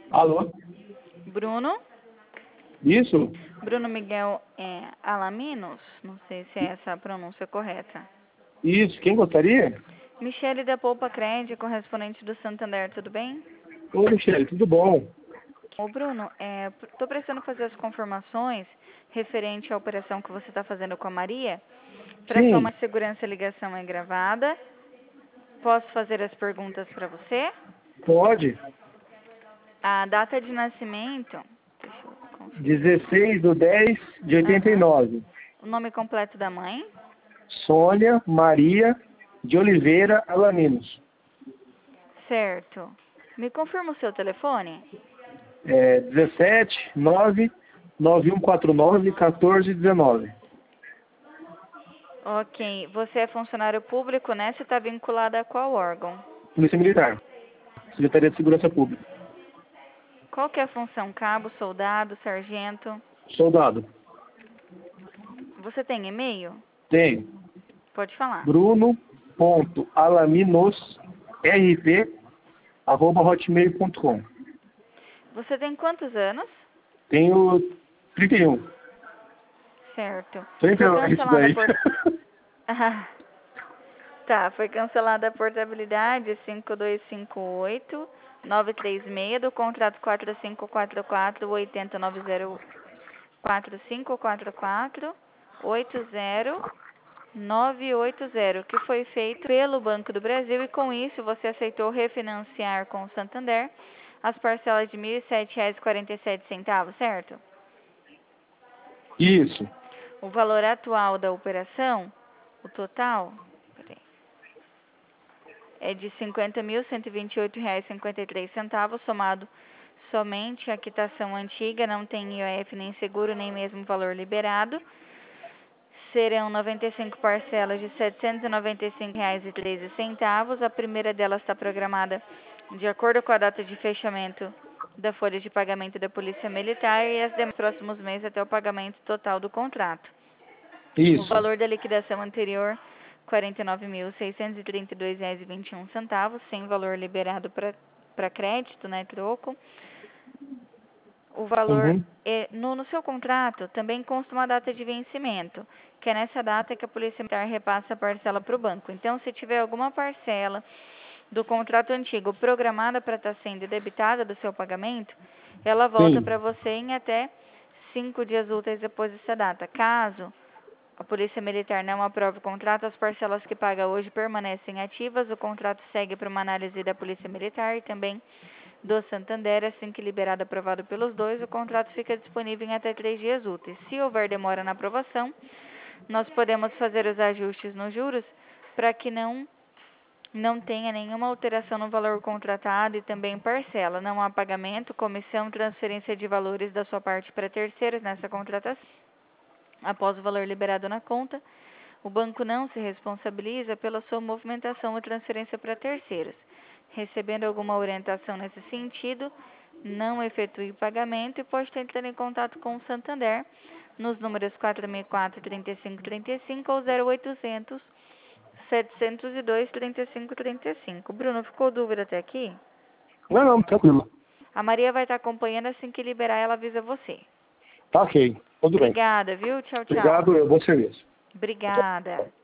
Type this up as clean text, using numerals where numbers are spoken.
Alô? Bruno? Isso? Bruno Miguel Alaminos? Não sei se é essa a pronúncia correta. Isso, quem gostaria? Michele da Poupa Cred, correspondente do Santander, tudo bem? Ô, Michele, tudo bom? Ô Bruno, estou precisando fazer as confirmações referente à operação que você está fazendo com a Maria. Para sua Sim, mais segurança, a ligação é gravada. Posso fazer as perguntas para você? pode. A data de nascimento, deixa eu conferir aqui. 16/10/89. O nome completo da mãe? Sônia Maria de Oliveira Alaminos. Certo. Me confirma o seu telefone? 17/99149/1419. Ok. Você é funcionário público, né? Você está vinculada a qual órgão? Polícia Militar. Secretaria de Segurança Pública. Qual que é a função? Cabo, soldado, sargento? Soldado. Você tem e-mail? Tenho. Pode falar. bruno.alaminosrp@hotmail.com. Você tem quantos anos? Tenho 31. Certo. Sempre Foi é isso cancelada daí. por... Ah, tá, foi cancelada a portabilidade 5258-936 do contrato 4544-8090-4544-80-980, que foi feito pelo Banco do Brasil, e com isso você aceitou refinanciar com o Santander as parcelas de R$ 1.007,47, certo? Isso. O valor atual da operação, o total, peraí, é de R$ 50.128,53, somado somente a quitação antiga, não tem IOF nem seguro, nem mesmo valor liberado. Serão 95 parcelas de R$ 795,13. A primeira delas está programada de acordo com a data de fechamento da folha de pagamento da Polícia Militar e as demais próximos meses até o pagamento total do contrato. O Isso. valor da liquidação anterior, R$ 49.632,21, sem valor liberado para crédito, né, troco. O valor, Uhum. no seu contrato, também consta uma data de vencimento, que é nessa data que a Polícia Militar repassa a parcela para o banco. Então, se tiver alguma parcela do contrato antigo programada para estar sendo debitada do seu pagamento, ela volta para Sim. você em até 5 dias úteis depois dessa data. Caso a Polícia Militar não aprova o contrato, as parcelas que paga hoje permanecem ativas, o contrato segue para uma análise da Polícia Militar e também do Santander. Assim que liberado e aprovado pelos dois, o contrato fica disponível em até 3 dias úteis. Se houver demora na aprovação, nós podemos fazer os ajustes nos juros para que não tenha nenhuma alteração no valor contratado e também parcela. Não há pagamento, comissão, transferência de valores da sua parte para terceiros nessa contratação. Após o valor liberado na conta, o banco não se responsabiliza pela sua movimentação ou transferência para terceiros. Recebendo alguma orientação nesse sentido, não efetue o pagamento e pode tentar em contato com o Santander nos números 4004-3535 ou 0800 702 3535. Bruno, ficou dúvida até aqui? Não, tranquilo. A Maria vai estar acompanhando, assim que liberar ela avisa você. Tá ok. Tudo bem. Obrigada, viu? Tchau, tchau. Obrigado, bom serviço. Obrigada.